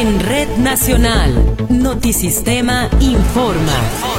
En Red Nacional, Notisistema informa.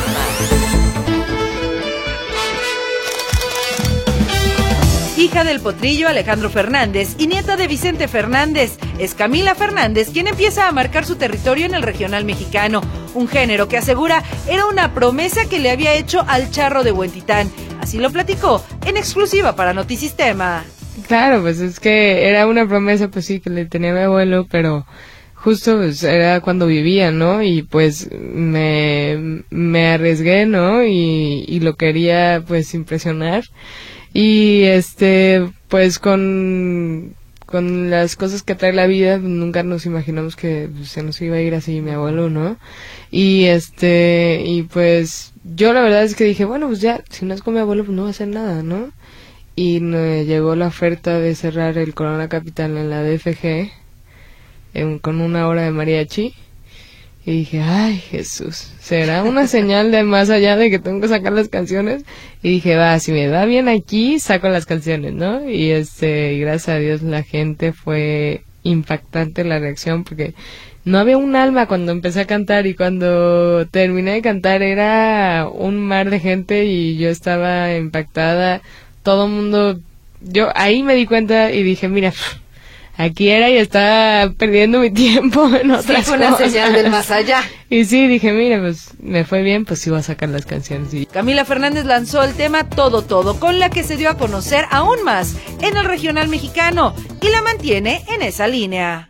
Hija del potrillo Alejandro Fernández y nieta de Vicente Fernández, es Camila Fernández quien empieza a marcar su territorio en el regional mexicano, un género que asegura era una promesa que le había hecho al Charro de Huentitán. Así lo platicó en exclusiva para Notisistema. Claro, pues es que era una promesa, pues sí, que le tenía a mi abuelo, pero justo pues era cuando vivía, ¿no? Y pues me arriesgué, ¿no? Y lo quería pues impresionar. Y pues con las cosas que trae la vida, nunca nos imaginamos que se nos iba a ir así mi abuelo, ¿no? Y y pues yo la verdad es que dije, bueno, pues ya, si no es con mi abuelo, pues no va a hacer nada, ¿no? Y me llegó la oferta de cerrar el Corona Capital en la DFG con 1 hora de mariachi. Y dije, ay, Jesús, ¿será una señal de más allá de que tengo que sacar las canciones? Y dije, va, si me va bien aquí, saco las canciones, ¿no? Y y gracias a Dios la gente fue impactante la reacción, porque no había un alma cuando empecé a cantar, y cuando terminé de cantar era un mar de gente y yo estaba impactada. Todo el mundo, yo ahí me di cuenta y dije, mira, aquí era y estaba perdiendo mi tiempo en otras cosas. Sí, fue una señal del más allá. Y sí, dije, mira, pues me fue bien, pues sí voy a sacar las canciones. Y Camila Fernández lanzó el tema Todo Todo, con la que se dio a conocer aún más en el regional mexicano y la mantiene en esa línea.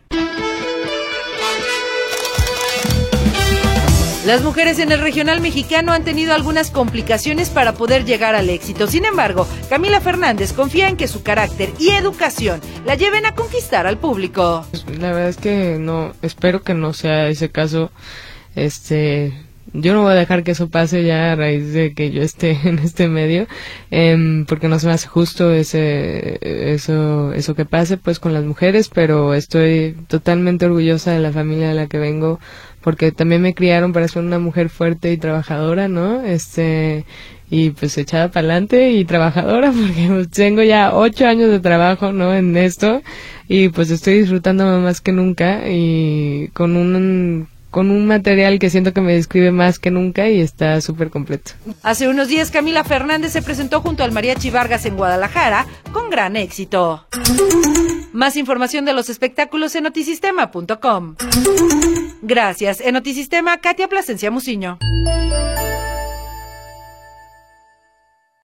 Las mujeres en el regional mexicano han tenido algunas complicaciones para poder llegar al éxito. Sin embargo, Camila Fernández confía en que su carácter y educación la lleven a conquistar al público. La verdad es que no, espero que no sea ese caso. Yo no voy a dejar que eso pase ya a raíz de que yo esté en este medio, porque no se me hace justo eso que pase pues con las mujeres, pero estoy totalmente orgullosa de la familia de la que vengo, porque también me criaron para ser una mujer fuerte y trabajadora, ¿no? Y pues echada para adelante y trabajadora, porque pues, tengo ya 8 años de trabajo, ¿no? En esto, y pues estoy disfrutando más que nunca, y con un material que siento que me describe más que nunca y está súper completo. Hace unos días Camila Fernández se presentó junto al Mariachi Vargas en Guadalajara con gran éxito. Más información de los espectáculos en notisistema.com. Gracias. En Notisistema, Katia Plasencia Muciño.